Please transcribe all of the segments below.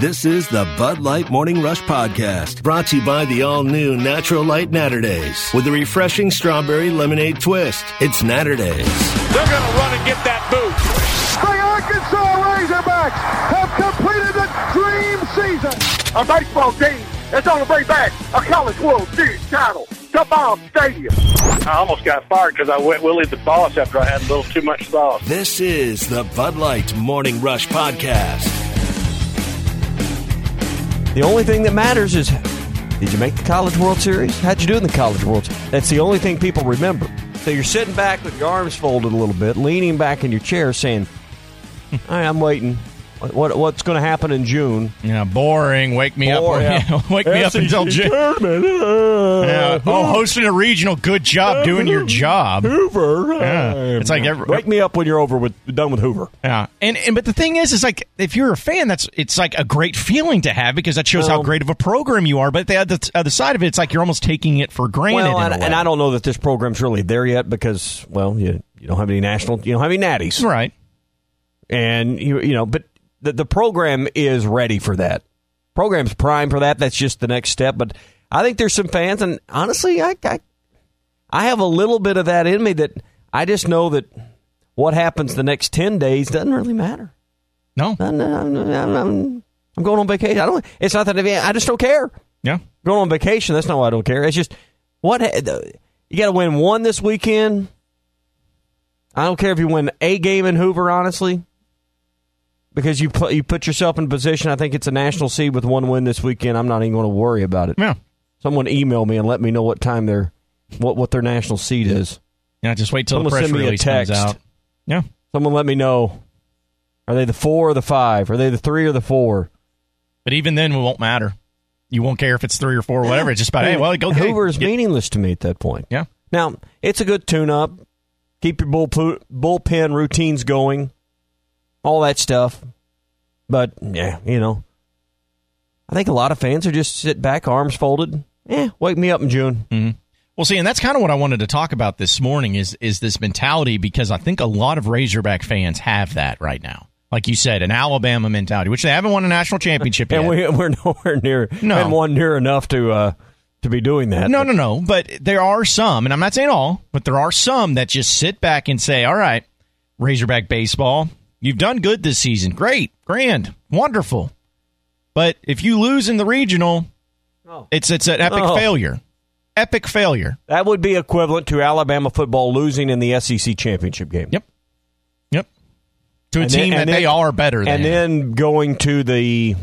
This is the Bud Light Morning Rush Podcast, brought to you by the all-new Natural Light Naturdays with a refreshing strawberry lemonade twist. It's Naturdays. They're going to run and get that boot. The Arkansas Razorbacks have completed the dream season. A baseball team that's on the way back a College World Series title to Baum Stadium. I almost got fired because I went Willie the Boss after I had a little too much sauce. This is the Bud Light Morning Rush Podcast. The only thing that matters is, did you make the College World Series? How'd you do in the College World Series? That's the only thing people remember. So you're sitting back with your arms folded a little bit, leaning back in your chair saying, all right, I'm waiting. What's going to happen in June? Yeah, boring. Wake me up. Yeah. Wake me up until June. Yeah. Oh, hosting a regional. Good job doing your job. Hoover. Yeah. It's like wake me up when you're done with Hoover. Yeah, and but the thing is like if you're a fan, it's like a great feeling to have because that shows how great of a program you are. But the other side of it, it's like you're almost taking it for granted. Well, and I don't know that this program's really there yet because, well, you don't have any national, you don't have any natties, right? And but. The program is ready for that. Program's prime for that. That's just the next step. But I think there's some fans, and honestly, I have a little bit of that in me that I just know that what happens the next 10 days doesn't really matter. No. I'm going on vacation. It's not that I just don't care. Yeah. Going on vacation, that's not why I don't care. It's just, you got to win one this weekend. I don't care if you win a game in Hoover, honestly. Because you put yourself in position, I think it's a national seed with one win this weekend. I'm not even going to worry about it. Yeah. Someone email me and let me know what time what their national seed is. Yeah, just wait till the press release comes out. Yeah. Someone let me know. Are they the 4 or the 5? Are they the 3 or the 4? But even then, it won't matter. You won't care if it's 3 or 4 or whatever. It's just about, Hoover is meaningless to me at that point. Yeah. Now, it's a good tune-up. Keep your bullpen routines going. All that stuff. But, yeah, I think a lot of fans are just sit back, arms folded. Wake me up in June. Mm-hmm. Well, see, and that's kind of what I wanted to talk about this morning is this mentality, because I think a lot of Razorback fans have that right now. Like you said, an Alabama mentality, which they haven't won a national championship yet. And we're nowhere near, haven't won near enough to be doing that. No. But there are some, and I'm not saying all, but there are some that just sit back and say, all right, Razorback baseball, you've done good this season. Great, grand, wonderful. But if you lose in the regional, it's an epic failure. Epic failure. That would be equivalent to Alabama football losing in the SEC championship game. Yep. To a team that they are better than. And then going to they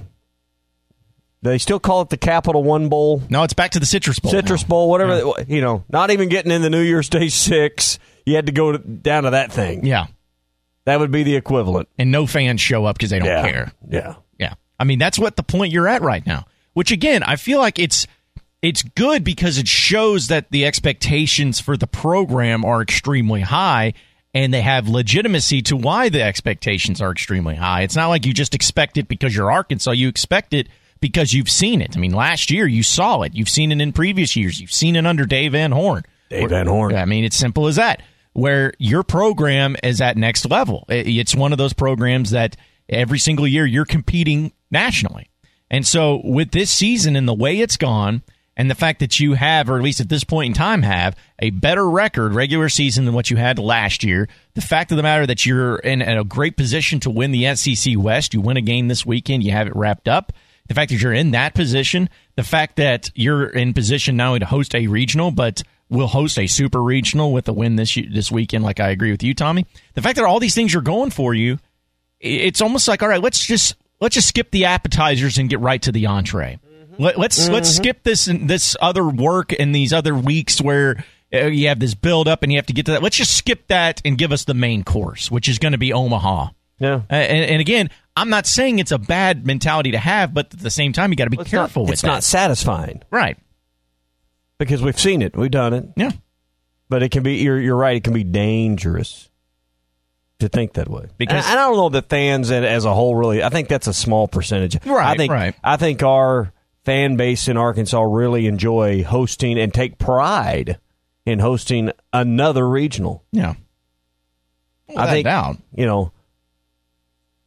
still call it the Capital One Bowl. No, it's back to the Citrus Bowl. Bowl, whatever. Yeah. Not even getting in the New Year's Day 6. You had to go down to that thing. Yeah. That would be the equivalent. And no fans show up because they don't care. Yeah. I mean, that's what the point you're at right now. Which, again, I feel like it's good because it shows that the expectations for the program are extremely high, and they have legitimacy to why the expectations are extremely high. It's not like you just expect it because you're Arkansas. You expect it because you've seen it. I mean, last year you saw it. You've seen it in previous years. You've seen it under Dave Van Horn. I mean, it's simple as that. Where your program is at next level. It's one of those programs that every single year you're competing nationally. And so with this season and the way it's gone, and the fact that you have, or at least at this point in time have, a better record regular season than what you had last year, the fact of the matter that you're in a great position to win the SEC West, you win a game this weekend, you have it wrapped up, the fact that you're in that position, the fact that you're in position not only to host a regional, but will host a super regional with a win this weekend, like I agree with you, Tommy. The fact that all these things are going for you, it's almost like, all right, let's just skip the appetizers and get right to the entree. Mm-hmm. Let's skip this other work and these other weeks where you have this build up and you have to get to that. Let's just skip that and give us the main course, which is going to be Omaha. Yeah. And again, I'm not saying it's a bad mentality to have, but at the same time, you got to be careful with that. It's not satisfying. Right. Because we've seen it. We've done it. Yeah. But it can be, you're right, it can be dangerous to think that way. Because I don't know that fans as a whole really, I think that's a small percentage. Right, I think our fan base in Arkansas really enjoy hosting and take pride in hosting another regional. Yeah. I think,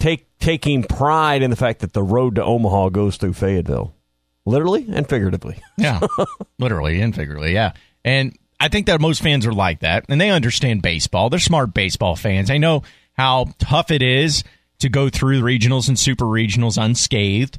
taking pride in the fact that the road to Omaha goes through Fayetteville. Literally and figuratively. Yeah, literally and figuratively, yeah. And I think that most fans are like that, and they understand baseball. They're smart baseball fans. They know how tough it is to go through the regionals and super regionals unscathed.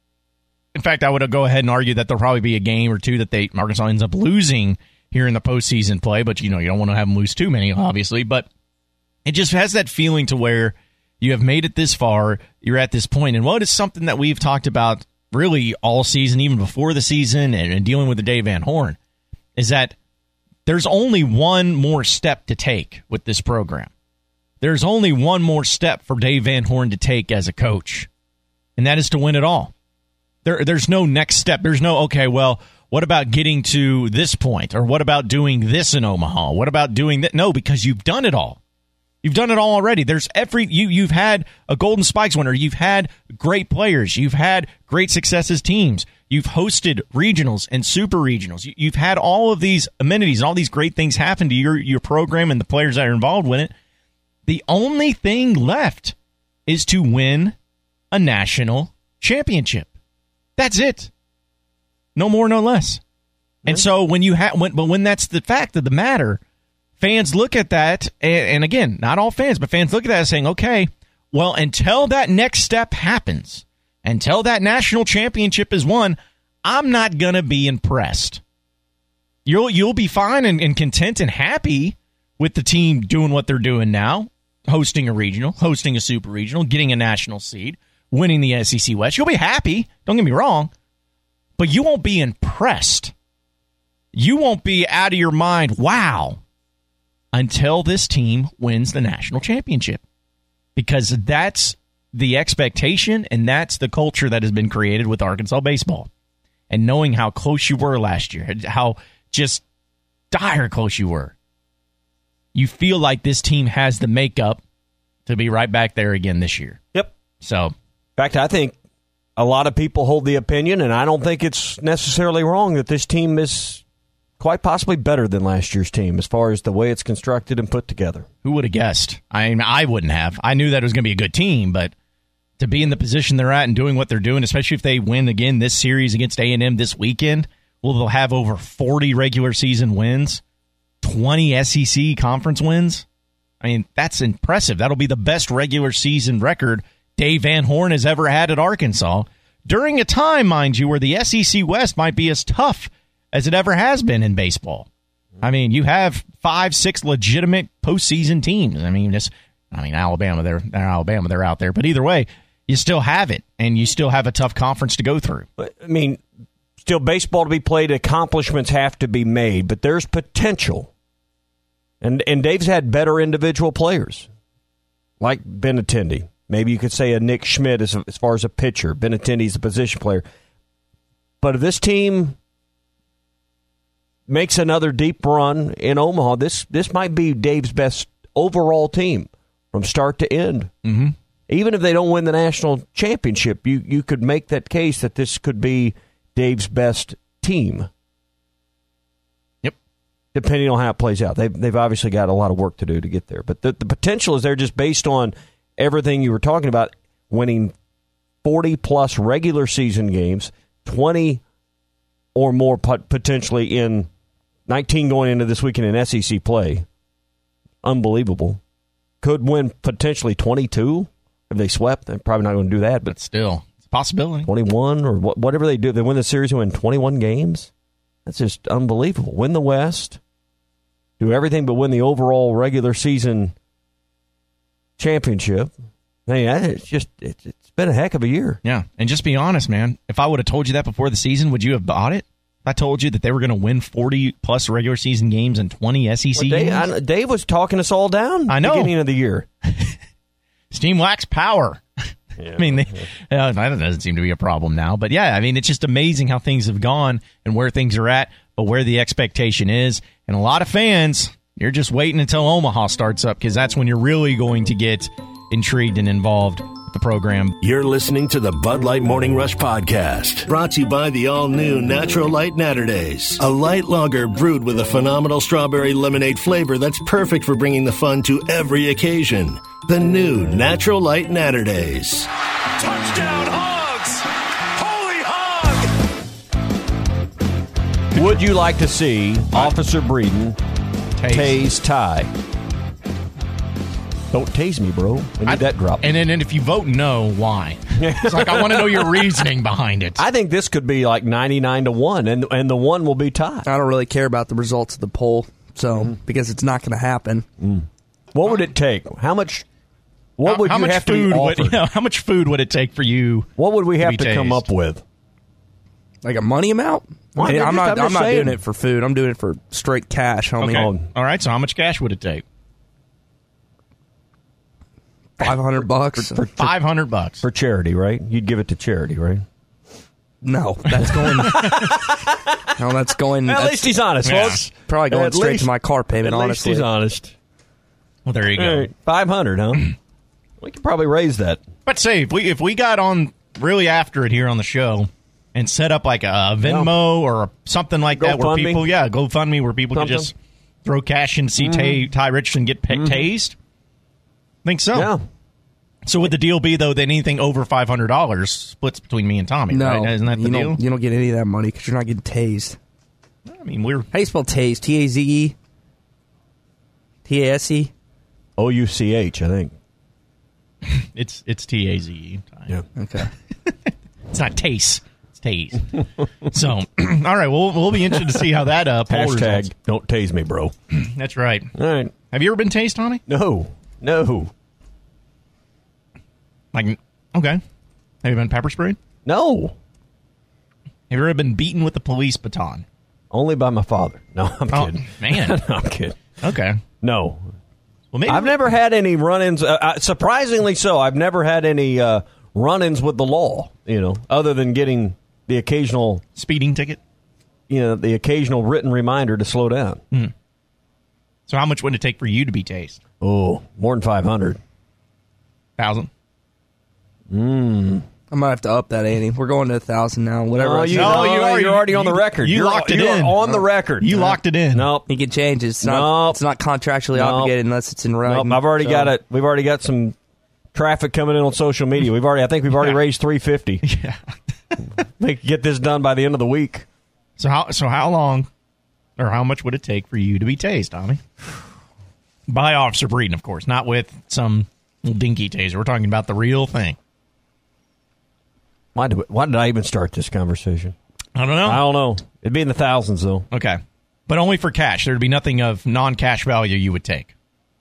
In fact, I would go ahead and argue that there'll probably be a game or two that Arkansas ends up losing here in the postseason play, but you don't want to have them lose too many, obviously. But it just has that feeling to where you have made it this far, you're at this point. And what is something that we've talked about really all season, even before the season, and dealing with the Dave Van Horn, is that there's only one more step to take with this program. There's only one more step for Dave Van Horn to take as a coach, and that is to win it all. There's no next step. There's no, okay, well, what about getting to this point? Or what about doing this in Omaha? What about doing that? No, because you've done it all. You've done it all already. You've had a Golden Spikes winner. You've had great players. You've had great success as teams. You've hosted regionals and super regionals. You've had all of these amenities and all these great things happen to your program and the players that are involved with it. The only thing left is to win a national championship. That's it. No more, no less. And so when that's the fact of the matter, fans look at that, and again, not all fans, but fans look at that and saying, okay, well, until that next step happens, until that national championship is won, I'm not going to be impressed. You'll be fine and content and happy with the team doing what they're doing now, hosting a regional, hosting a super regional, getting a national seed, winning the SEC West. You'll be happy, don't get me wrong, but you won't be impressed. You won't be out of your mind, wow, until this team wins the national championship. Because that's the expectation and that's the culture that has been created with Arkansas baseball. And knowing how close you were last year, how just dire close you were, you feel like this team has the makeup to be right back there again this year. Yep. So, in fact, I think a lot of people hold the opinion, and I don't think it's necessarily wrong, that this team is quite possibly better than last year's team as far as the way it's constructed and put together. Who would have guessed? I wouldn't have. I knew that it was going to be a good team, but to be in the position they're at and doing what they're doing, especially if they win again this series against A&M this weekend, they'll have over 40 regular season wins, 20 SEC conference wins. I mean, that's impressive. That'll be the best regular season record Dave Van Horn has ever had at Arkansas during a time, mind you, where the SEC West might be as tough as it ever has been in baseball. I mean, you have 5-6 legitimate postseason teams. Alabama, they're out there. But either way, you still have it, and you still have a tough conference to go through. I mean, still baseball to be played, accomplishments have to be made, but there's potential. And Dave's had better individual players, like Benintendi. Maybe you could say a Nick Schmidt as far as a pitcher. Benintendi's a position player. But if this team makes another deep run in Omaha, this might be Dave's best overall team from start to end. Mm-hmm. Even if they don't win the national championship, you could make that case that this could be Dave's best team. Yep. Depending on how it plays out. They've obviously got a lot of work to do to get there. But the potential is there just based on everything you were talking about, winning 40-plus regular season games, 20 or more potentially in 19 going into this weekend in SEC play. Unbelievable. Could win potentially 22 if they swept. They're probably not going to do that. But still, it's a possibility. 21 or whatever they do. If they win the series and win 21 games, that's just unbelievable. Win the West, do everything but win the overall regular season championship. It's been a heck of a year. Yeah, and just be honest, man. If I would have told you that before the season, would you have bought it? If I told you that they were going to win 40-plus regular season games and 20 SEC games? Dave was talking us all down at the beginning of the year. Steam wax power. Yeah, I mean, that doesn't seem to be a problem now. But, yeah, I mean, it's just amazing how things have gone and where things are at, but where the expectation is. And a lot of fans, you're just waiting until Omaha starts up because that's when you're really going to get intrigued and involved with the program. You're listening to the Bud Light Morning Rush Podcast, brought to you by the all-new Natural Light Naturdays, a light lager brewed with a phenomenal strawberry lemonade flavor that's perfect for bringing the fun to every occasion. The new Natural Light Naturdays. Touchdown, Hogs! Holy hog! Would you like to see Officer Breeden tase Ty? Don't tase me, bro. We need that drop. And then if you vote no, why? It's like, I want to know your reasoning behind it. I think this could be like 99-1, and the one will be Ty. I don't really care about the results of the poll, because it's not going to happen. What would it take? How much? What would you have to be offered? How much food would it take for you? What would we have to come up with? Like a money amount? Well, I'm not saying. doing it for food. I'm doing it for straight cash, homie. Okay. All right, so how much cash would it take? $500 for $500 for charity, right? You'd give it to charity, right? No, that's going. That's going. At least he's honest, folks. Probably going straight to my car payment. Honestly, he's honest. Well, there you go. Right, 500, huh? We could probably raise that. But say if we got on really after it here on the show and set up like a Venmo or something like that, where people, GoFundMe, where people can just throw cash in to see Ty Richardson get tased. Think so? Yeah. So would the deal be, though, that anything over $500 splits between me and Tommy, right? Isn't that the deal? You don't get any of that money because you're not getting tased. I mean, how do you spell tased? T-A-Z-E? T-A-S-E? O-U-C-H, I think. It's T-A-Z-E. Yeah. Okay. It's not taste. It's tase. So, all right, we'll be interested to see how that poll results. Hashtag don't tase me, bro. That's right. All right. Have you ever been tased, Tommy? No. Like, okay. Have you been pepper sprayed? No. Have you ever been beaten with a police baton? Only by my father. No, I'm kidding. Man. No, I'm kidding. Okay. No. Well, maybe I've never had any run-ins. Surprisingly so, I've never had any run-ins with the law, other than getting the occasional speeding ticket, the occasional written reminder to slow down. So how much would it take for you to be tased? Oh, more than 500. 1,000? I might have to up that, Andy. We're going to 1,000 now. Whatever. You're already on the record. You locked it in. On the record. You locked it in. Nope. You can change it. It's not contractually obligated unless it's in writing. Nope. I've already got it. We've already got some traffic coming in on social media. I think we've already raised $350. Yeah. We can get this done by the end of the week. So how long or how much would it take for you to be tased, Tommy? By Officer Breeden, of course, not with some dinky taser. We're talking about the real thing. Why did I even start this conversation? I don't know. It'd be in the thousands, though. Okay. But only for cash. There'd be nothing of non-cash value you would take.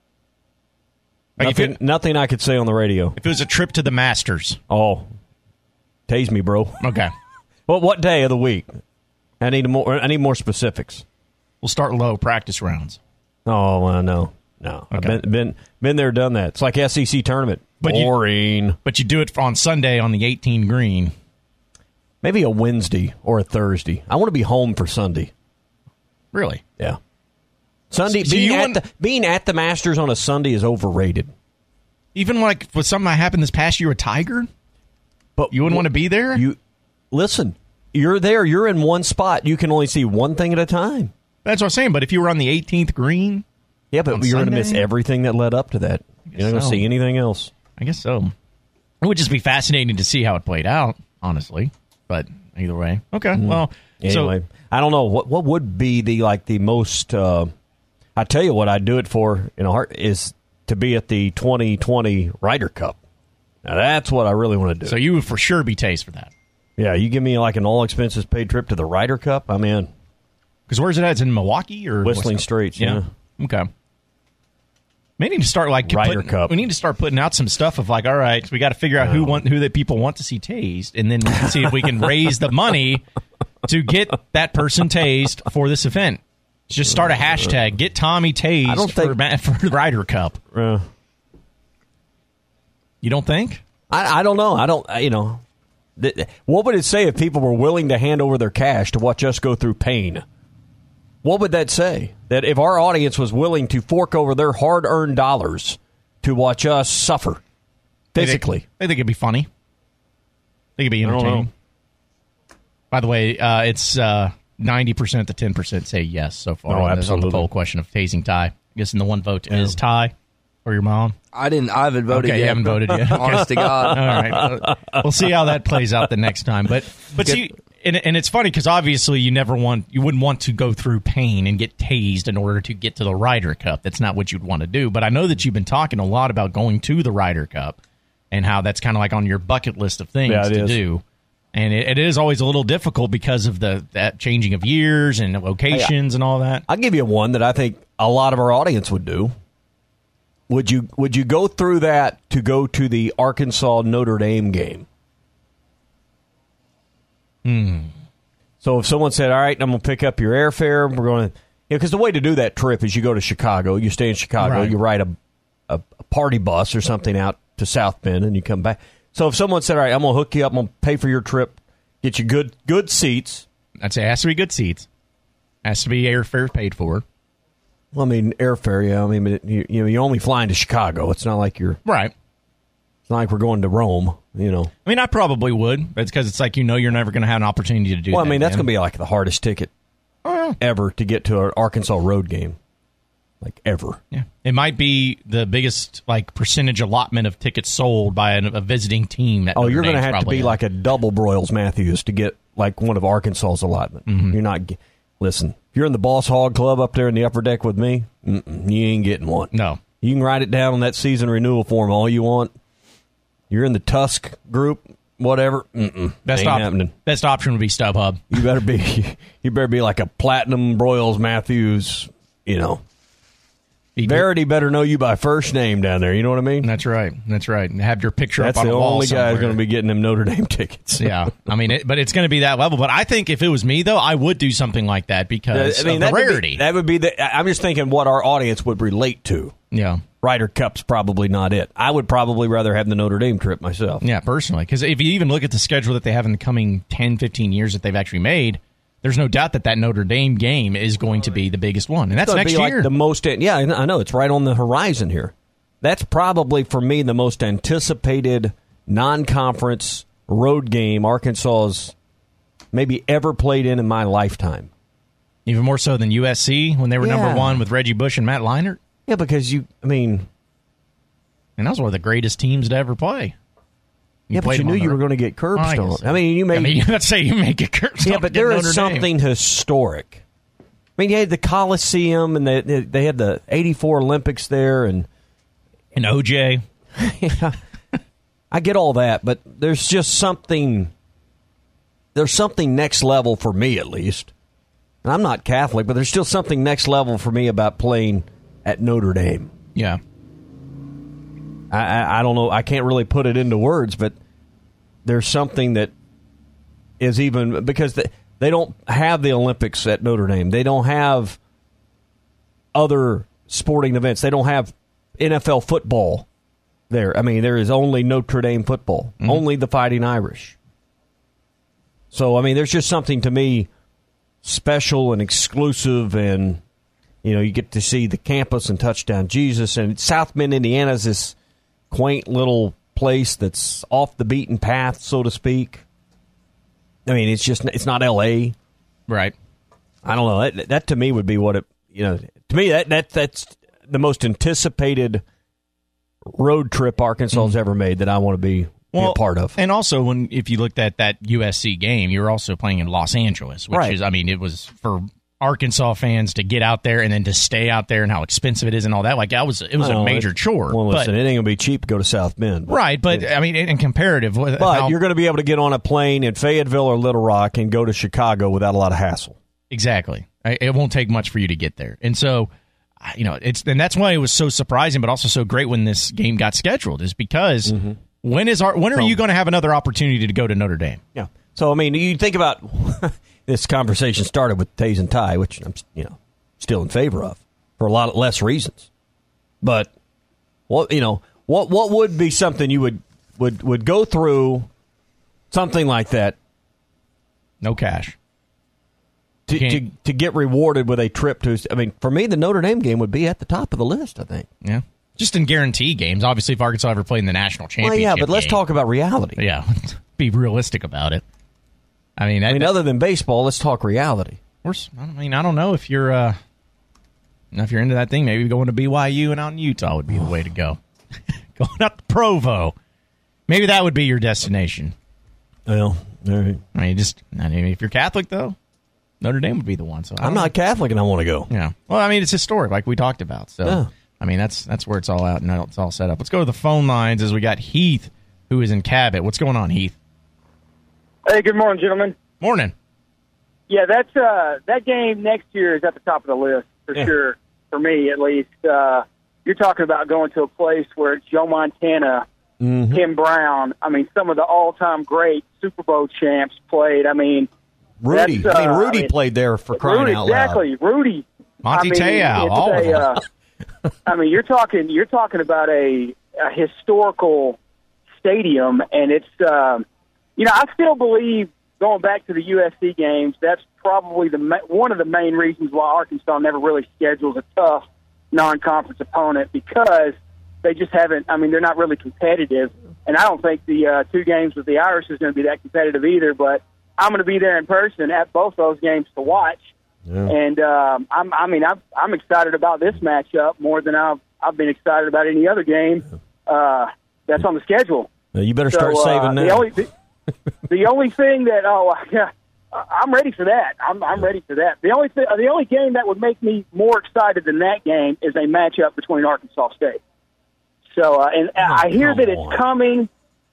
Like nothing I could say on the radio. If it was a trip to the Masters. Oh. Tase me, bro. Okay. Well, what day of the week? I need more specifics. We'll start low, practice rounds. Oh, well, no. Okay. I've been there, done that. It's like SEC tournament. Boring. But you do it on Sunday on the 18 green. Maybe a Wednesday or a Thursday. I want to be home for Sunday. Really? Yeah. Sunday. Being at the Masters on a Sunday is overrated. Even like with something that happened this past year, a Tiger? But you wouldn't want to be there? Listen, you're there. You're in one spot. You can only see one thing at a time. That's what I'm saying. But if you were on the 18th green... Yeah, but you're going to miss everything that led up to that. You're not going to see anything else. I guess so. It would just be fascinating to see how it played out, honestly. But either way. Okay, well... Anyway, I don't know. What would be the most... I tell you what I'd do it for in a heart is to be at the 2020 Ryder Cup. Now, that's what I really want to do. So you would for sure be tased for that. Yeah, you give me like an all-expenses-paid trip to the Ryder Cup, I'm in. Because where's it at? It's in Milwaukee? Or Whistling Straits, yeah. Okay. We need to start Ryder Cup. We need to start putting out some stuff of all right, we got to figure out who the people want to see tased, and then we can see if we can raise the money to get that person tased for this event. Just start a hashtag, get Tommy tased for the Ryder Cup. You don't think? I don't know. I don't. What would it say if people were willing to hand over their cash to watch us go through pain? What would that say? That if our audience was willing to fork over their hard-earned dollars to watch us suffer physically? I think it'd be funny. I think it'd be entertaining. By the way, it's 90% to 10% say yes so far on the poll question of tasing Ty. I guess in the one vote is Ty. for your mom? I haven't voted yet. You haven't voted yet. Honest to God. All right. We'll see how that plays out the next time. But see, and it's funny because obviously you wouldn't want to go through pain and get tased in order to get to the Ryder Cup. That's not what you'd want to do. But I know that you've been talking a lot about going to the Ryder Cup and how that's kind of like on your bucket list of things to do. And it is always a little difficult because of that changing of years and locations and all that. I'll give you one that I think a lot of our audience would do. Would you go through that to go to the Arkansas Notre Dame game? So if someone said, all right, I'm going to pick up your airfare, we're going to, because the way to do that trip is you go to Chicago, you stay in Chicago, you ride a party bus or something out to South Bend, and you come back. So if someone said, all right, I'm going to hook you up, I'm going to pay for your trip, get you good seats. I'd say it has to be good seats. Has to be airfare paid for. Well, I mean, airfare, yeah. I mean, but you're only flying to Chicago. It's not like you're... Right. It's not like we're going to Rome, I mean, I probably would. But it's because it's like you're never going to have an opportunity to do that. Well, I mean, that's going to be like the hardest ticket ever to get to an Arkansas road game. Like, ever. Yeah. It might be the biggest, percentage allotment of tickets sold by a visiting team. That you're going to have to be like a double Broyles Matthews to get, like, one of Arkansas's allotment. Mm-hmm. You're not... Listen, if you're in the Boss Hog Club up there in the upper deck with me, you ain't getting one. No. You can write it down on that season renewal form all you want. You're in the Tusk group, whatever. Best option would be StubHub. You better be like a platinum Broyles Matthews, Verity better know you by first name down there. You know what I mean? That's right. And have your picture up on a wall somewhere. That's the only guy who's going to be getting them Notre Dame tickets. Yeah. I mean, but it's going to be that level. But I think if it was me, though, I would do something like that because of the rarity. That would be I'm just thinking what our audience would relate to. Yeah. Ryder Cup's probably not it. I would probably rather have the Notre Dame trip myself. Yeah, personally. Because if you even look at the schedule that they have in the coming 10, 15 years that they've actually made, there's no doubt that Notre Dame game is going to be the biggest one. And that's next year. Like the most, yeah, I know. It's right on the horizon here. That's probably, for me, the most anticipated non-conference road game Arkansas's maybe ever played in my lifetime. Even more so than USC when they were number one with Reggie Bush and Matt Leinart? Yeah, because and that was one of the greatest teams to ever play. But you knew you were going to get curb stomped. Let's say you may get curb stomped. Yeah, but there is something historic. I mean, you had the Coliseum, and they had the '84 Olympics there, and OJ. Yeah, I get all that, but there's just something. There's something next level for me, at least. And I'm not Catholic, but there's still something next level for me about playing at Notre Dame. Yeah. I don't know. I can't really put it into words, but there's something that is even because they don't have the Olympics at Notre Dame. They don't have other sporting events. They don't have NFL football there. I mean, there is only Notre Dame football, only the Fighting Irish. So, I mean, there's just something to me special and exclusive, and you get to see the campus and Touchdown Jesus, and South Bend, Indiana is this quaint little place that's off the beaten path, so to speak. I mean, it's not L.A. Right. I don't know. That to me would be what it, to me, that's the most anticipated road trip Arkansas has ever made that I want to be a part of. And also, if you looked at that USC game, you were also playing in Los Angeles, which is, I mean, it was for Arkansas fans to get out there and then to stay out there and how expensive it is and all that. Like, it was a major chore. Well, listen, it ain't going to be cheap to go to South Bend. Right, but, I mean, in comparative. But you're going to be able to get on a plane in Fayetteville or Little Rock and go to Chicago without a lot of hassle. Exactly. It won't take much for you to get there. And so, and that's why it was so surprising, but also so great when this game got scheduled, is because when are you going to have another opportunity to go to Notre Dame? Yeah. So, I mean, you think about this conversation started with Tays and Ty, which I'm, still in favor of for a lot less reasons. But what would be something you would go through something like that? No cash. To get rewarded with a trip to, I mean, for me, the Notre Dame game would be at the top of the list, I think. Yeah. Just in guarantee games. Obviously, if Arkansas ever played in the national championship. Well, yeah, but let's talk about reality. Yeah. Be realistic about it. I mean, other than baseball, let's talk reality. I don't know if you're Now, if you're into that thing, maybe going to BYU and out in Utah would be the way to go. Going up to Provo. Maybe that would be your destination. Well, all right. I mean, if you're Catholic, though, Notre Dame would be the one. So I'm not Catholic and I want to go. Yeah. Well, I mean, it's historic, like we talked about. So, yeah. I mean, that's where it's all out and it's all set up. Let's go to the phone lines as we got Heath, who is in Cabot. What's going on, Heath? Hey, good morning, gentlemen. Morning. Yeah, that game next year is at the top of the list for sure, for me at least. You're talking about going to a place where Joe Montana, Tim Brown, I mean, some of the all-time great Super Bowl champs played. I mean, Rudy. Rudy played there for crying out loud. Exactly, Rudy. Monty Te'o, all of them. I mean, you're talking about a historical stadium, and it's I still believe, going back to the USC games, that's probably one of the main reasons why Arkansas never really schedules a tough non-conference opponent, because they just haven't. I mean, they're not really competitive, and I don't think the 2 games with the Irish is going to be that competitive either. But I'm going to be there in person at both those games to watch, and I'm excited about this matchup more than I've been excited about any other game that's on the schedule. Well, you better start saving now. The only thing that I'm ready for that. I'm ready for that. The only game that would make me more excited than that game is a matchup between Arkansas State. So, I hear that it's coming.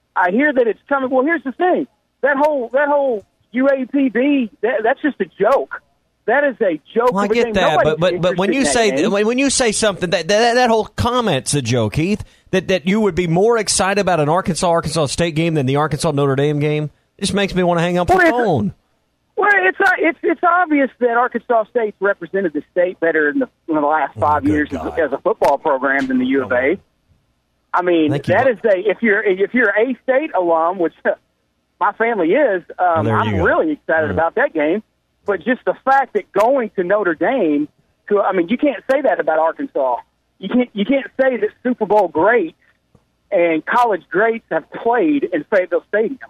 Well, here's the thing: that whole UAPB, that's just a joke. That is a joke. Well, I get that, but when you say something that whole comment's a joke, Heath. That you would be more excited about an Arkansas State game than the Arkansas Notre Dame game. It just makes me want to hang up the phone. Well, it's obvious that Arkansas State's represented the state better in the last 5 years as a football program than the U of A. I mean, if you're a State alum, which my family is, I'm really excited about that game. But just the fact that going to Notre Dame, you can't say that about Arkansas. You can't say that Super Bowl greats and college greats have played in Fayetteville Stadium.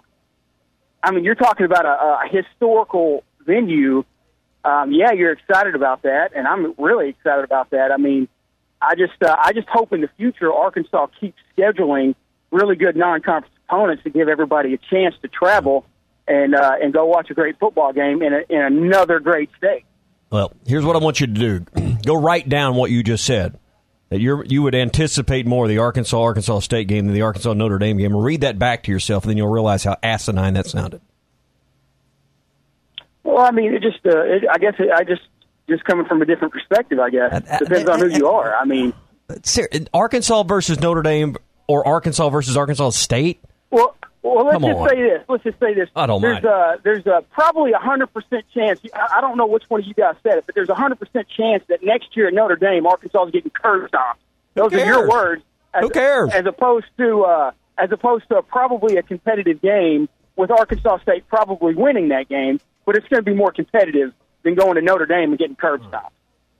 I mean, you're talking about a historical venue. You're excited about that, and I'm really excited about that. I mean, I just hope in the future Arkansas keeps scheduling really good non-conference opponents to give everybody a chance to travel and go watch a great football game in another great state. Well, here's what I want you to do: go write down what you just said. That you would anticipate more of the Arkansas State game than the Arkansas Notre Dame game. Read that back to yourself, and then you'll realize how asinine that sounded. Well, I mean, I guess just coming from a different perspective. I guess depends on who you are. I mean, Arkansas versus Notre Dame or Arkansas versus Arkansas State. Well, let's just say this. I don't mind. There's probably 100% chance. I don't know which one of you guys said it, but there's 100% chance that next year at Notre Dame, Arkansas is getting curb stomped. Those are your words. Who cares? As opposed to probably a competitive game with Arkansas State probably winning that game, but it's going to be more competitive than going to Notre Dame and getting curb stomped.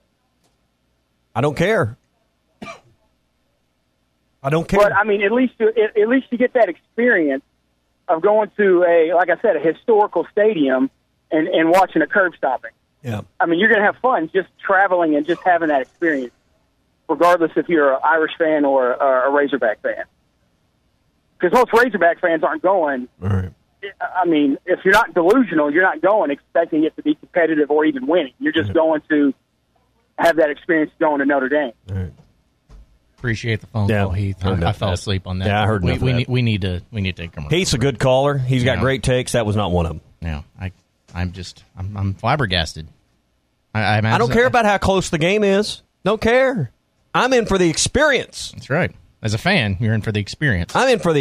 I don't care. But I mean, at least you get that experience of going to a historical stadium and watching a curb stopping. Yeah. I mean, you're going to have fun just traveling and just having that experience, regardless if you're an Irish fan or a Razorback fan. Because most Razorback fans aren't going. All right. I mean, if you're not delusional, you're not going expecting it to be competitive or even winning. You're just going to have that experience going to Notre Dame. All right. Appreciate the phone call, Heath. I fell asleep on that. Yeah, I heard enough of that. We need to take commercial. Heath's a good caller. He's got great takes. That was not one of them. Yeah, I'm flabbergasted. I don't care about how close the game is. Don't care. I'm in for the experience. That's right. As a fan, you're in for the experience. I'm in for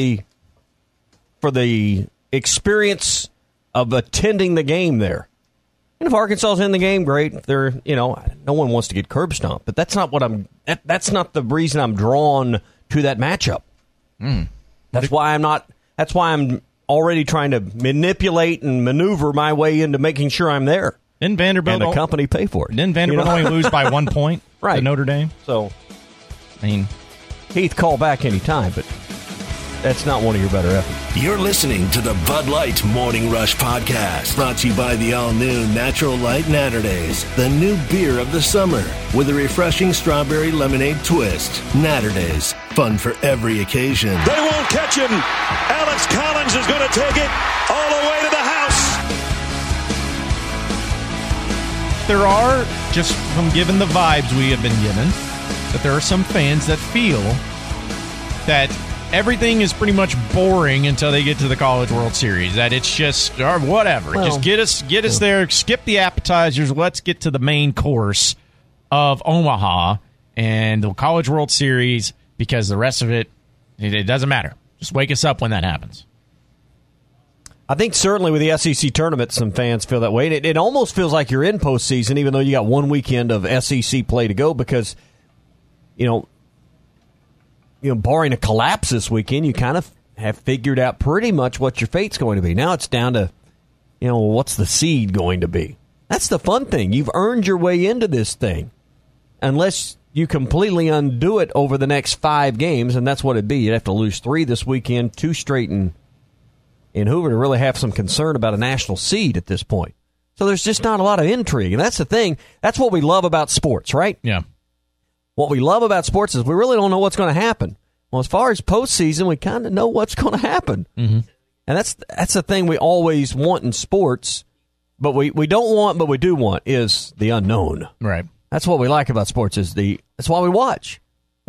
the experience of attending the game there. And if Arkansas's in the game, great. If they're, no one wants to get curb stomped, but that's not that's not the reason I'm drawn to that matchup. That's why I'm already trying to manipulate and maneuver my way into making sure I'm there. Didn't Vanderbilt and the company pay for it? Didn't Vanderbilt only lose by 1 point to Notre Dame? So, I mean, Heath, call back anytime, but that's not one of your better efforts. You're listening to the Bud Light Morning Rush Podcast, brought to you by the all-new Natural Light Naturdays, the new beer of the summer, with a refreshing strawberry lemonade twist. Naturdays, fun for every occasion. They won't catch him. Alex Collins is going to take it all the way to the house. There are, just from given the vibes we have been given, that there are some fans that feel that everything is pretty much boring until they get to the College World Series. That it's just, or whatever. Well, just get us there, skip the appetizers, let's get to the main course of Omaha and the College World Series, because the rest of it doesn't matter. Just wake us up when that happens. I think certainly with the SEC tournament, some fans feel that way. It almost feels like you're in postseason, even though you got one weekend of SEC play to go, because, barring a collapse this weekend, you kind of have figured out pretty much what your fate's going to be. Now it's down to, what's the seed going to be? That's the fun thing. You've earned your way into this thing. Unless you completely undo it over the next 5 games, and that's what it'd be. You'd have to lose 3 this weekend, 2 straight in Hoover to really have some concern about a national seed at this point. So there's just not a lot of intrigue. And that's the thing. That's what we love about sports, right? Yeah. What we love about sports is we really don't know what's going to happen. Well, as far as postseason, we kind of know what's going to happen. Mm-hmm. And that's the thing we always want in sports, but we don't want, but we do want, is the unknown. Right. That's what we like about sports, that's why we watch.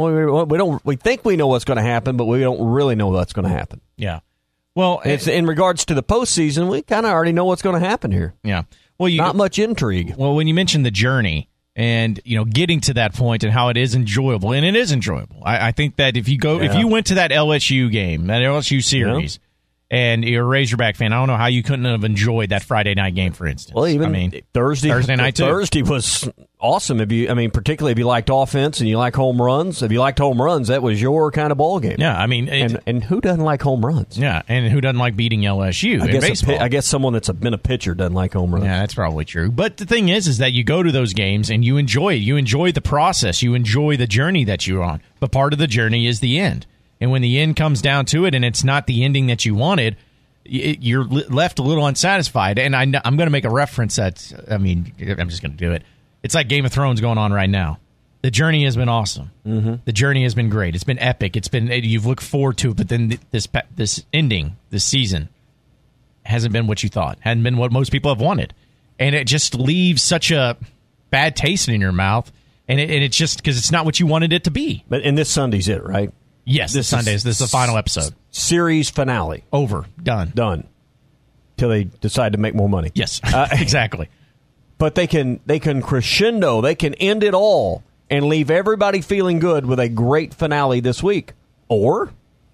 We think we know what's going to happen, but we don't really know what's going to happen. Yeah. Well, it's in regards to the postseason, we kind of already know what's going to happen here. Yeah. Well, not much intrigue. Well, when you mentioned the journey and getting to that point and how it is enjoyable, and it is enjoyable. I think that if you went to that LSU game, that LSU series, and you're a Razorback fan, I don't know how you couldn't have enjoyed that Friday night game, for instance. Well, even Thursday night too. Thursday was awesome. Particularly if you liked offense and you like home runs. If you liked home runs, that was your kind of ball game. Yeah, and who doesn't like home runs? Yeah, and who doesn't like beating LSU in baseball? I guess someone that's been a pitcher doesn't like home runs. Yeah, that's probably true. But the thing is that you go to those games and you enjoy it. You enjoy the process. You enjoy the journey that you're on. But part of the journey is the end. And when the end comes down to it and it's not the ending that you wanted, you're left a little unsatisfied. And I'm going to make a reference that, I'm just going to do it. It's like Game of Thrones going on right now. The journey has been awesome. Mm-hmm. The journey has been great. It's been epic. You've looked forward to it, but then this ending, this season, hasn't been what you thought. Hadn't been what most people have wanted. And it just leaves such a bad taste in your mouth. And it's just because it's not what you wanted it to be. And this Sunday's it, right? Yes, this is the final episode. Series finale. Over. Done. Till they decide to make more money. Yes, exactly. But they can crescendo. They can end it all and leave everybody feeling good with a great finale this week. Or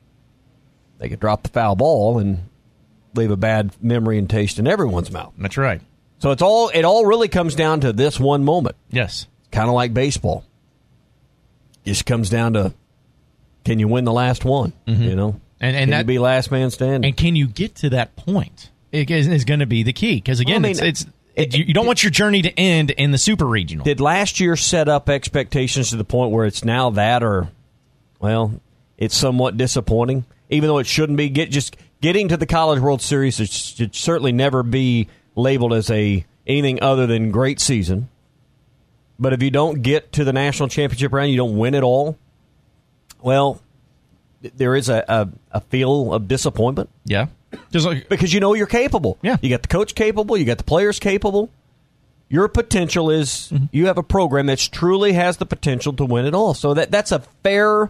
they could drop the foul ball and leave a bad memory and taste in everyone's mouth. That's right. So it all really comes down to this one moment. Yes. Kind of like baseball. Just comes down to, can you win the last one? Mm-hmm. And can you be last man standing? And can you get to that point? It is going to be the key. Because, again, you don't want your journey to end in the Super Regional. Did last year set up expectations to the point where it's now that, or, well, it's somewhat disappointing? Even though it shouldn't be. Just getting to the College World Series should certainly never be labeled as anything other than great season. But if you don't get to the national championship round, you don't win it all, well, there is a feel of disappointment. Yeah. Because you're capable. Yeah. You got the coach capable. You got the players capable. Your potential is you have a program that truly has the potential to win it all. So that's a fair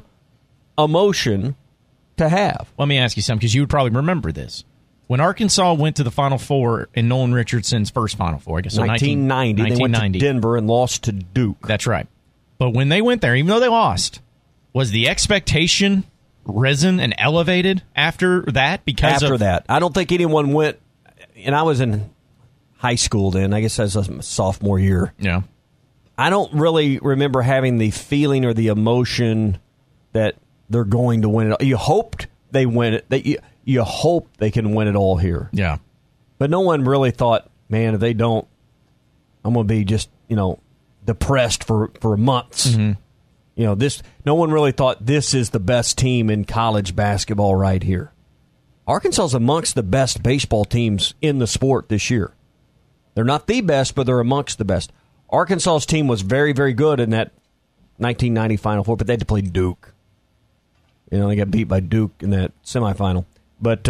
emotion to have. Let me ask you something, because you would probably remember this. When Arkansas went to the Final Four in Nolan Richardson's first Final Four, I guess, 1990. They went to Denver and lost to Duke. That's right. But when they went there, even though they lost, was the expectation risen and elevated after that? After that. I don't think anyone went, and I was in high school then. I guess that was a sophomore year. Yeah. I don't really remember having the feeling or the emotion that they're going to win it. You hoped they win it. You hope they can win it all here. Yeah. But no one really thought, man, if they don't, I'm going to be just, depressed for months. Mm-hmm. No one really thought this is the best team in college basketball right here. Arkansas is amongst the best baseball teams in the sport this year. They're not the best, but they're amongst the best. Arkansas's team was very, very good in that 1990 Final Four, but they had to play Duke. They got beat by Duke in that semifinal. But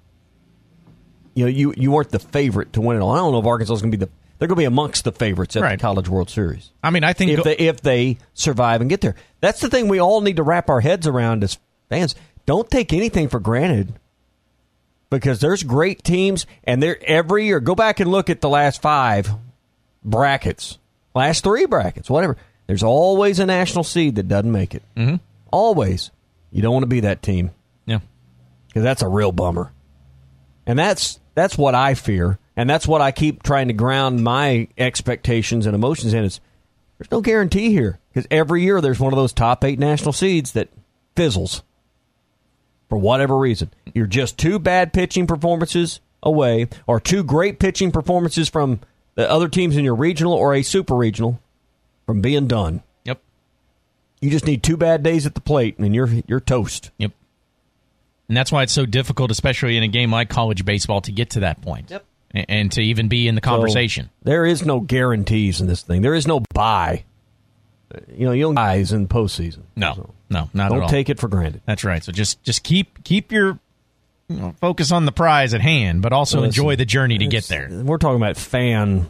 you weren't the favorite to win it all. I don't know if Arkansas is going to be they're going to be amongst the favorites at the College World Series. I mean, I think if they survive and get there, that's the thing we all need to wrap our heads around as fans. Don't take anything for granted, because there's great teams, and they're every year. Go back and look at the last 5 brackets, last 3 brackets, whatever. There's always a national seed that doesn't make it. Mm-hmm. Always. You don't want to be that team. Yeah, because that's a real bummer, and that's what I fear. And that's what I keep trying to ground my expectations and emotions in. Is there's no guarantee here, because every year there's one of those top 8 national seeds that fizzles for whatever reason. You're just 2 bad pitching performances away, or 2 great pitching performances from the other teams in your regional or a super regional from being done. Yep. You just need 2 bad days at the plate, and you're toast. Yep. And that's why it's so difficult, especially in a game like college baseball, to get to that point. Yep. And to even be in the conversation. So, there is no guarantees in this thing. There is no bye. You don't buys in postseason. No, not at all. Don't take it for granted. That's right. So just keep your focus on the prize at hand, but also enjoy the journey to get there. We're talking about fan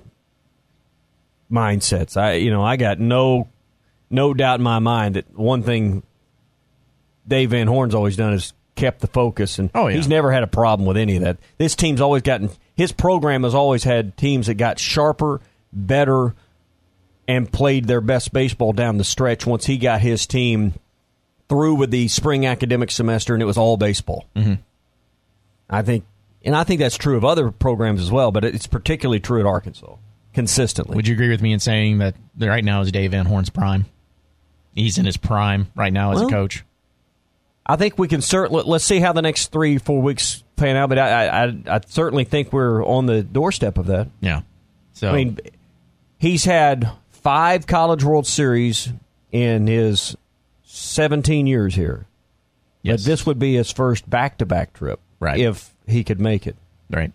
mindsets. I got no doubt in my mind that one thing Dave Van Horn's always done is kept the focus, and he's never had a problem with any of that. This team's always his program has always had teams that got sharper, better, and played their best baseball down the stretch once he got his team through with the spring academic semester, and it was all baseball. Mm-hmm. I think that's true of other programs as well, but it's particularly true at Arkansas, consistently. Would you agree with me in saying that right now is Dave Van Horn's prime? He's in his prime right now as a coach. I think we can let's see how the next 3-4 weeks pan out, but I certainly think we're on the doorstep of that. Yeah. So I mean, he's had 5 College World Series in his 17 years here. Yes. But this would be his first back-to-back trip, if he could make it. Right.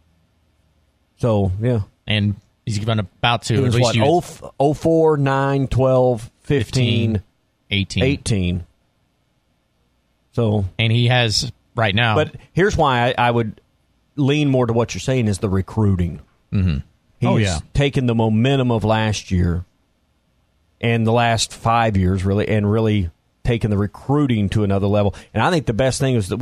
So, yeah. And he's about to. It was 04, 9, 12, 15, 18. So, and he has right now. But here's why I would lean more to what you're saying is the recruiting. Mm-hmm. He's taken the momentum of last year and the last 5 years, really taken the recruiting to another level. And I think the best thing was,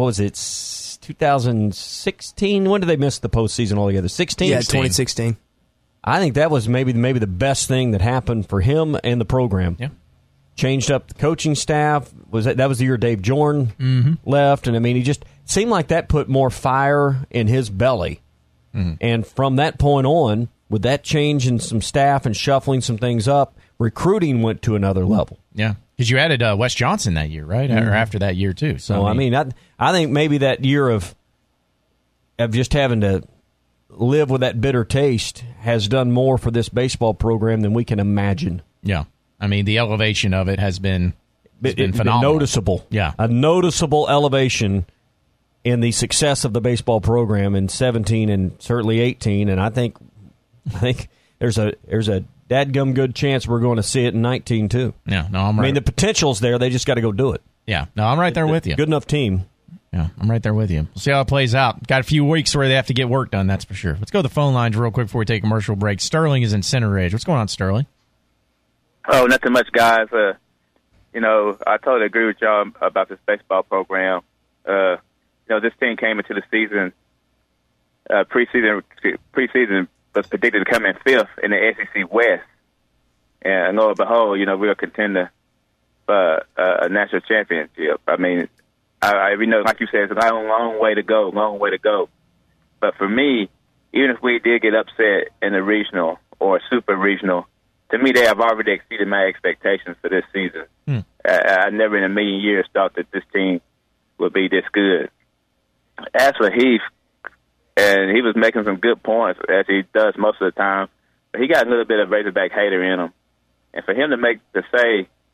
2016? When did they miss the postseason altogether? 16? Yeah, 2016. I think that was maybe the best thing that happened for him and the program. Yeah. Changed up the coaching staff. That was the year Dave Jordan left, and I mean, he just seemed like that put more fire in his belly. Mm-hmm. And from that point on, with that change in some staff and shuffling some things up, recruiting went to another level. Yeah, because you added Wes Johnson that year, right? Mm-hmm. Or after that year too. So I mean, I think maybe that year of just having to live with that bitter taste has done more for this baseball program than we can imagine. Yeah. I mean, the elevation of it has been phenomenal. Noticeable. Yeah. A noticeable elevation in the success of the baseball program in 17 and certainly 18. And I think there's a dadgum good chance we're going to see it in 19 too. Yeah. No, I'm right. I mean, the potential's there. They just got to go do it. Yeah. No, I'm right there with you. Good enough team. Yeah, I'm right there with you. We'll see how it plays out. Got a few weeks where they have to get work done, that's for sure. Let's go to the phone lines real quick before we take a commercial break. Sterling is in Center Ridge. What's going on, Sterling? Oh, nothing much, guys. I totally agree with y'all about this baseball program. This team came into the season, preseason was predicted to come in 5th in the SEC West. And lo and behold, we're a contender for a national championship. I mean, we know, like you said, it's a long way to go. But for me, even if we did get upset in the regional or super regional, to me, they have already exceeded my expectations for this season. I never in a million years thought that this team would be this good. As for Heath, and he was making some good points, as he does most of the time, but he got a little bit of Razorback hater in him. And for him to say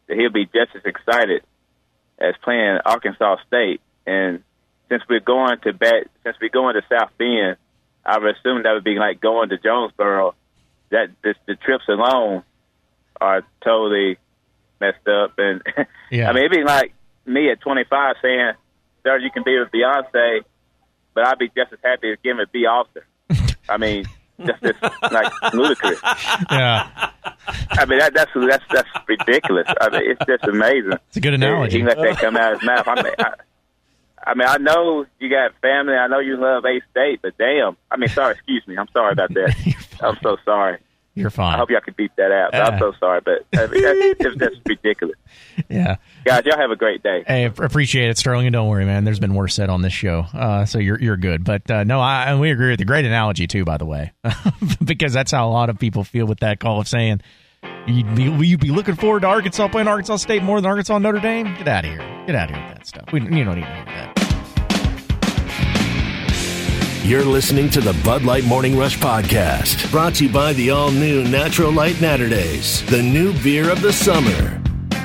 that he'll be just as excited as playing Arkansas State. And since we're going to South Bend, I would assume that would be like going to Jonesboro. That the trips alone are totally messed up. And yeah. I mean, it'd be like me at 25 saying, "Sir, you can be with Beyonce," but I'd be just as happy as giving it B. Austin. I mean, just like ludicrous. Yeah. I mean, that's ridiculous. I mean, it's just amazing. It's a good analogy. He let that come out of his mouth. I mean, I know you got family. I know you love A-State, but damn. I mean, sorry, excuse me. I'm sorry about that. I'm so sorry. You're fine. I hope y'all can beat that out. But I'm so sorry, but I mean, that's ridiculous. Yeah. Guys, y'all have a great day. Hey, appreciate it, Sterling, and don't worry, man. There's been worse said on this show, so you're good. But no, and we agree with the great analogy too, by the way, because that's how a lot of people feel with that call of saying, will you be looking forward to Arkansas playing Arkansas State more than Arkansas and Notre Dame? Get out of here. Get out of here with that stuff. You don't need to hear that. You're listening to the Bud Light Morning Rush Podcast, brought to you by the all-new Natural Light Naturdays, the new beer of the summer.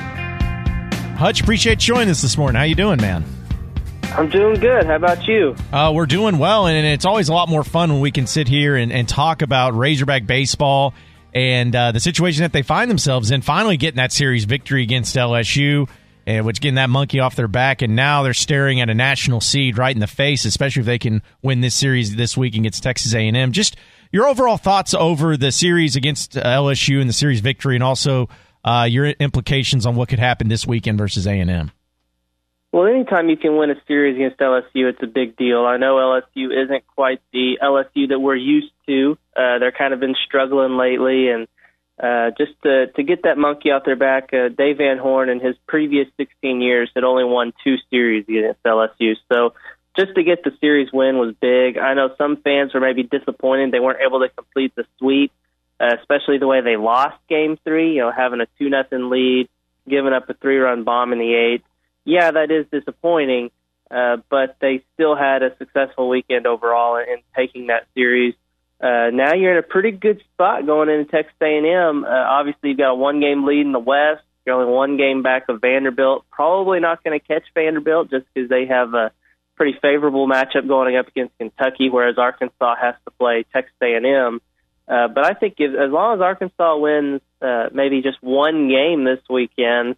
Hutch, appreciate you joining us this morning. How you doing, man? I'm doing good. How about you? We're doing well, and it's always a lot more fun when we can sit here and talk about Razorback baseball and the situation that they find themselves in, finally getting that series victory against LSU, which getting that monkey off their back, and now they're staring at a national seed right in the face, especially if they can win this series this week against Texas A&M. Just your overall thoughts over the series against LSU and the series victory, and also your implications on what could happen this weekend versus A&M. Well, anytime you can win a series against LSU, it's a big deal. I know LSU isn't quite the LSU that we're used to. They're kind of been struggling lately, and just to get that monkey off their back, Dave Van Horn in his previous 16 years had only won 2 series against LSU. So just to get the series win was big. I know some fans were maybe disappointed they weren't able to complete the sweep, especially the way they lost Game 3, having a 2-0 lead, giving up a 3-run bomb in the 8th. Yeah, that is disappointing, but they still had a successful weekend overall in taking that series. Now you're in a pretty good spot going into Texas A&M. Obviously, you've got a 1-game lead in the West. You're only 1 game back of Vanderbilt. Probably not going to catch Vanderbilt just because they have a pretty favorable matchup going up against Kentucky, whereas Arkansas has to play Texas A&M. But I think as long as Arkansas wins maybe just 1 game this weekend,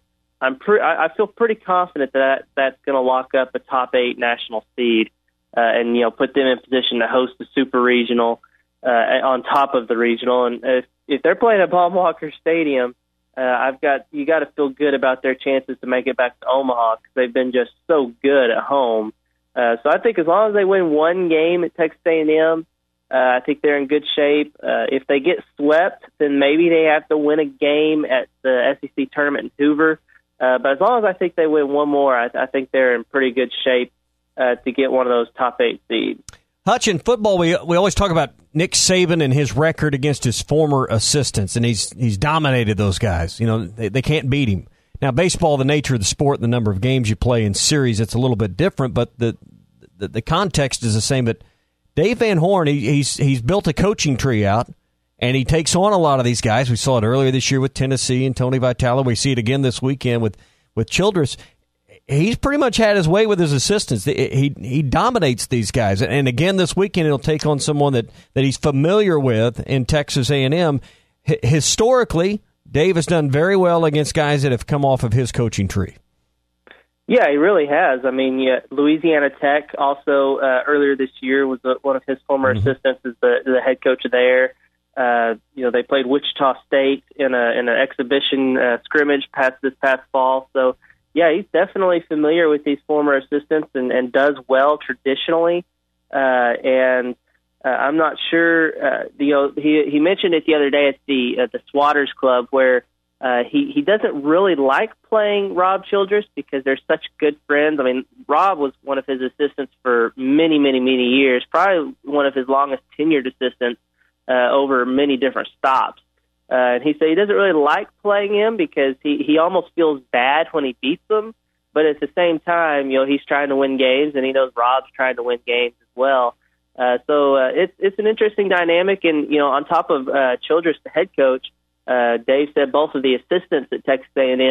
I feel pretty confident that that's going to lock up a top 8 national seed and put them in position to host the Super Regional on top of the regional. And if they're playing at Baum-Walker Stadium, you got to feel good about their chances to make it back to Omaha because they've been just so good at home. So I think as long as they win 1 game at Texas A&M, I think they're in good shape. If they get swept, then maybe they have to win a game at the SEC tournament in Hoover. But as long as I think they win 1 more, I think they're in pretty good shape to get one of those top 8 seeds. Hutch, in football, we always talk about Nick Saban and his record against his former assistants, and he's dominated those guys. They can't beat him. Now, baseball, the nature of the sport, and the number of games you play in series, it's a little bit different, but the context is the same. But Dave Van Horn, he's built a coaching tree out, and he takes on a lot of these guys. We saw it earlier this year with Tennessee and Tony Vitello. We see it again this weekend with Childress. He's pretty much had his way with his assistants. He dominates these guys. And again, this weekend, he'll take on someone that he's familiar with in Texas A&M. Historically, Dave has done very well against guys that have come off of his coaching tree. Yeah, he really has. I mean, Louisiana Tech also earlier this year was one of his former assistants as the head coach there. They played Wichita State in an exhibition scrimmage this past fall. So, yeah, he's definitely familiar with these former assistants and does well traditionally. I'm not sure. He mentioned it the other day at the Swatters Club where he doesn't really like playing Rob Childress because they're such good friends. I mean, Rob was one of his assistants for many, many, many years, probably one of his longest tenured assistants over many different stops. And he said he doesn't really like playing him because he almost feels bad when he beats them. But at the same time, he's trying to win games, and he knows Rob's trying to win games as well. So it's an interesting dynamic. And, on top of Childress, the head coach, Dave said both of the assistants at Texas A&M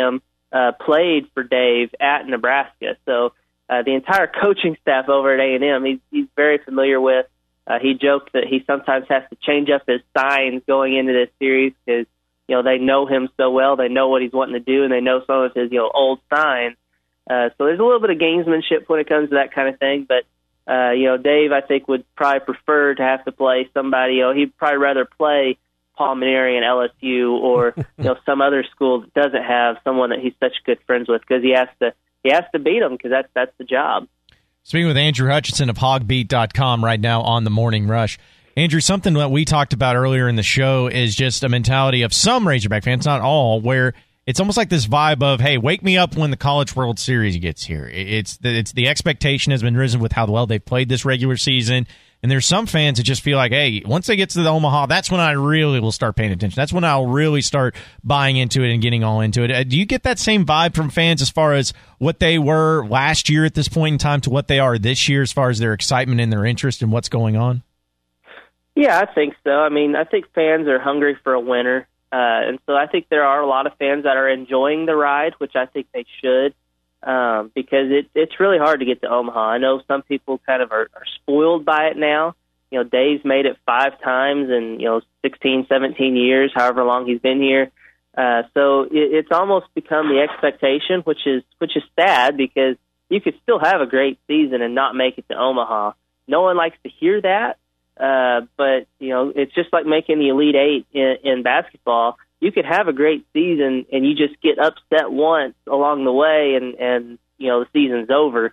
played for Dave at Nebraska. So the entire coaching staff over at A&M, he's very familiar with. He joked that he sometimes has to change up his signs going into this series because, they know him so well. They know what he's wanting to do, and they know some of his, old signs. So there's a little bit of gamesmanship when it comes to that kind of thing. But, Dave, I think, would probably prefer to have to play somebody. He'd probably rather play Paul Mainieri and LSU or, some other school that doesn't have someone that he's such good friends with because he has to beat them because that's the job. Speaking with Andrew Hutchinson of hogbeat.com right now on the Morning Rush. Andrew, something that we talked about earlier in the show is just a mentality of some Razorback fans, not all, where it's almost like this vibe of, hey, wake me up when the College World Series gets here. It's the expectation has been risen with how well they've played this regular season. And there's some fans that just feel like, hey, once they get to the Omaha, that's when I really will start paying attention. That's when I'll really start buying into it and getting all into it. Do you get that same vibe from fans as far as what they were last year at this point in time to what they are this year as far as their excitement and their interest in what's going on? Yeah, I think so. I mean, I think fans are hungry for a winner. And so I think there are a lot of fans that are enjoying the ride, which I think they should. Because it's really hard to get to Omaha. I know some people kind of are spoiled by it now. Dave's made it 5 times in, 16, 17 years, however long he's been here. So it's almost become the expectation, which is sad because you could still have a great season and not make it to Omaha. No one likes to hear that. But, it's just like making the Elite Eight in basketball. You could have a great season and you just get upset once along the way and the season's over.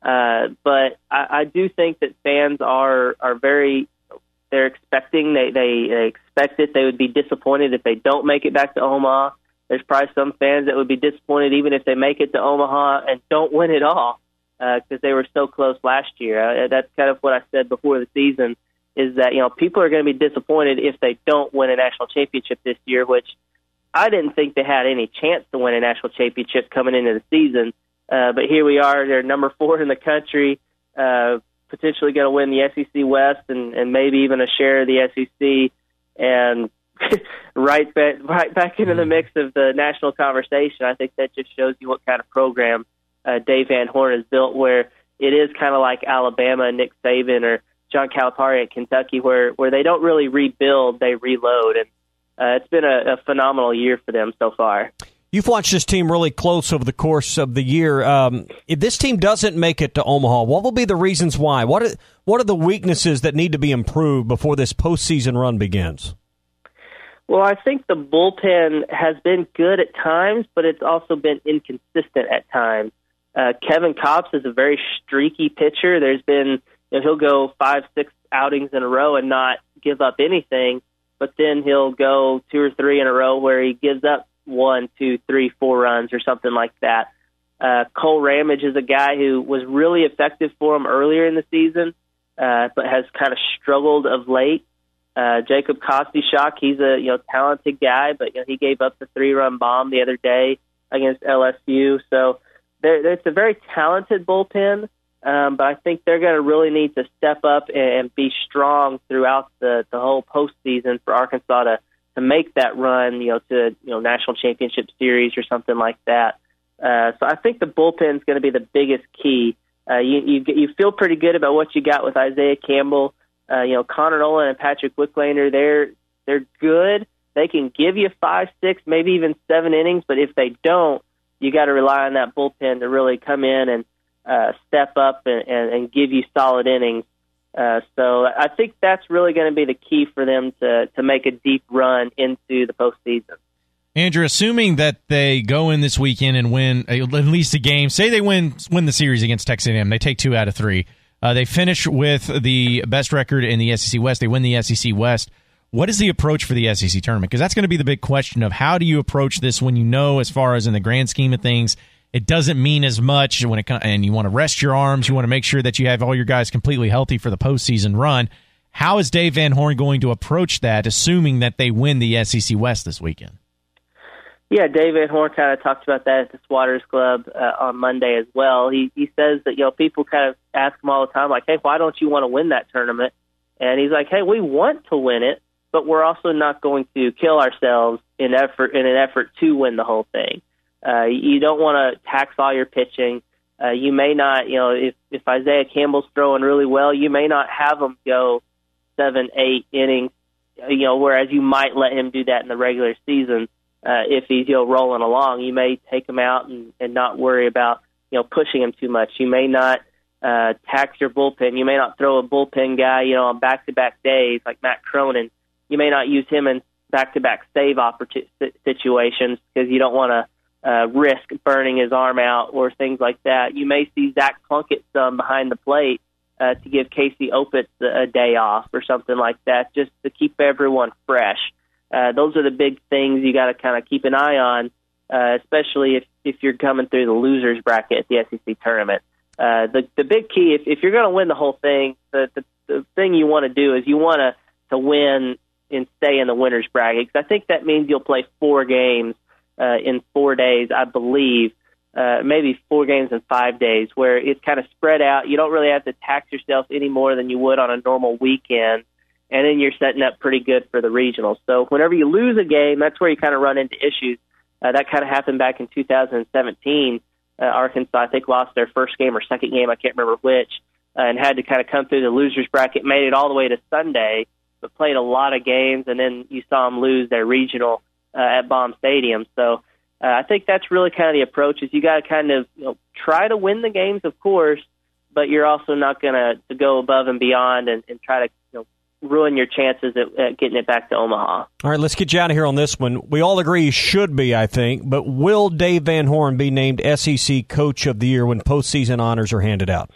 But I do think that fans are very, they're expecting, they expect it. They would be disappointed if they don't make it back to Omaha. There's probably some fans that would be disappointed even if they make it to Omaha and don't win it all because they were so close last year. That's kind of what I said before the season. Is that, people are going to be disappointed if they don't win a national championship this year, which I didn't think they had any chance to win a national championship coming into the season. But here we are. They're number 4 in the country, potentially going to win the SEC West and maybe even a share of the SEC and right back into the mix of the national conversation. I think that just shows you what kind of program Dave Van Horn has built, where it is kind of like Alabama and Nick Saban or John Calipari at Kentucky, where they don't really rebuild, they reload. And it's been a phenomenal year for them so far. You've watched this team really close over the course of the year. If this team doesn't make it to Omaha, what will be the reasons why? What are the weaknesses that need to be improved before this postseason run begins? Well, I think the bullpen has been good at times, but it's also been inconsistent at times. Kevin Kopps is a very streaky pitcher. There's been he'll go 5-6 outings in a row and not give up anything, but then he'll go 2 or 3 in a row where he gives up 1, 2, 3, 4 runs or something like that. Cole Ramage is a guy who was really effective for him earlier in the season, but has kind of struggled of late. Jacob Kostichak, he's a talented guy, but he gave up the 3-run bomb the other day against LSU. So it's a very talented bullpen. But I think they're going to really need to step up and be strong throughout the whole postseason for Arkansas to make that run, to national championship series or something like that. So I think the bullpen is going to be the biggest key. You feel pretty good about what you got with Isaiah Campbell, Connor Nolan and Patrick Wicklander. They're good. They can give you 5, 6, maybe even 7 innings. But if they don't, you got to rely on that bullpen to really come in and step up and give you solid innings. So I think that's really going to be the key for them to make a deep run into the postseason. Andrew, assuming that they go in this weekend and win at least a game, say they win the series against Texas A&M, they take 2 out of 3. They finish with the best record in the SEC West. They win the SEC West. What is the approach for the SEC tournament? Because that's going to be the big question of how do you approach this when as far as in the grand scheme of things, it doesn't mean as much when it comes, and you want to rest your arms. You want to make sure that you have all your guys completely healthy for the postseason run. How is Dave Van Horn going to approach that, assuming that they win the SEC West this weekend? Yeah, Dave Van Horn kind of talked about that at the Swatters Club on Monday as well. He says that people kind of ask him all the time, like, hey, why don't you want to win that tournament? And he's like, hey, we want to win it, but we're also not going to kill ourselves in an effort to win the whole thing. You don't want to tax all your pitching. You may not, if Isaiah Campbell's throwing really well, you may not have him go 7-8 innings, whereas you might let him do that in the regular season. If he's, rolling along, you may take him out and not worry about, pushing him too much. You may not tax your bullpen. You may not throw a bullpen guy, on back-to-back days like Matt Cronin. You may not use him in back-to-back save situations because you don't want to risk burning his arm out or things like that. You may see Zach Plunkett some behind the plate to give Casey Opitz a day off or something like that, just to keep everyone fresh. Those are the big things you got to kind of keep an eye on, especially if you're coming through the losers bracket at the SEC tournament. The big key, if you're going to win the whole thing, the thing you want to do is you want to win and stay in the winners bracket, because I think that means you'll play 4 games in 4 days, I believe, maybe 4 games in 5 days, where it's kind of spread out. You don't really have to tax yourself any more than you would on a normal weekend, and then you're setting up pretty good for the regionals. So whenever you lose a game, that's where you kind of run into issues. That kind of happened back in 2017. Arkansas, I think, lost their first game or second game, I can't remember which, and had to kind of come through the losers bracket, made it all the way to Sunday, but played a lot of games, and then you saw them lose their regional at Baum Stadium. So I think that's really kind of the approach, is you got to kind of try to win the games, of course, but you're also not going to go above and beyond and try to ruin your chances at getting it back to Omaha. All right, let's get you out of here on this one. We all agree he should be, I think, but will Dave Van Horn be named SEC Coach of the Year when postseason honors are handed out?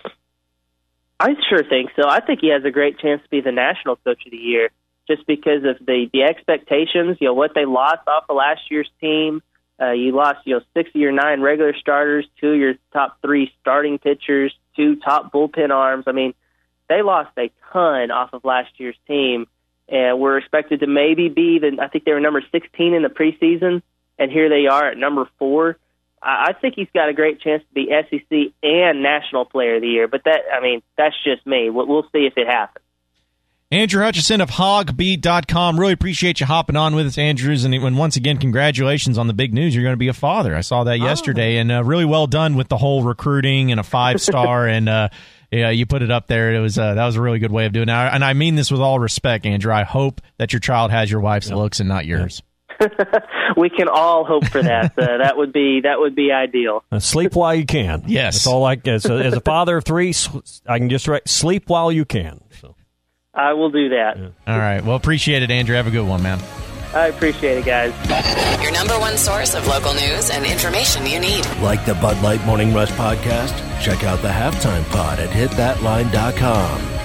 I sure think so. I think he has a great chance to be the National Coach of the Year, just because of the expectations, what they lost off of last year's team. You lost, 6 of your 9 regular starters, 2 of your top 3 starting pitchers, 2 top bullpen arms. I mean, they lost a ton off of last year's team, and were expected to maybe be I think they were number 16 in the preseason, and here they are at number 4. I think he's got a great chance to be SEC and National Player of the Year, but that's just me. We'll see if it happens. Andrew Hutchison of hogbeat.com. Really appreciate you hopping on with us, Andrews. And once again, congratulations on the big news. You're going to be a father. I saw that yesterday, and really well done with the whole recruiting and a 5-star. And you put it up there. It was that was a really good way of doing it. And I mean this with all respect, Andrew. I hope that your child has your wife's looks and not yours. We can all hope for that. That would be ideal. Sleep while you can. Yes, that's all. As a father of 3, I can just write sleep while you can. So. I will do that. Yeah. All right. Well, appreciate it, Andrew. Have a good one, man. I appreciate it, guys. Your number one source of local news and information you need. Like the Bud Light Morning Rush podcast? Check out the Halftime Pod at hitthatline.com.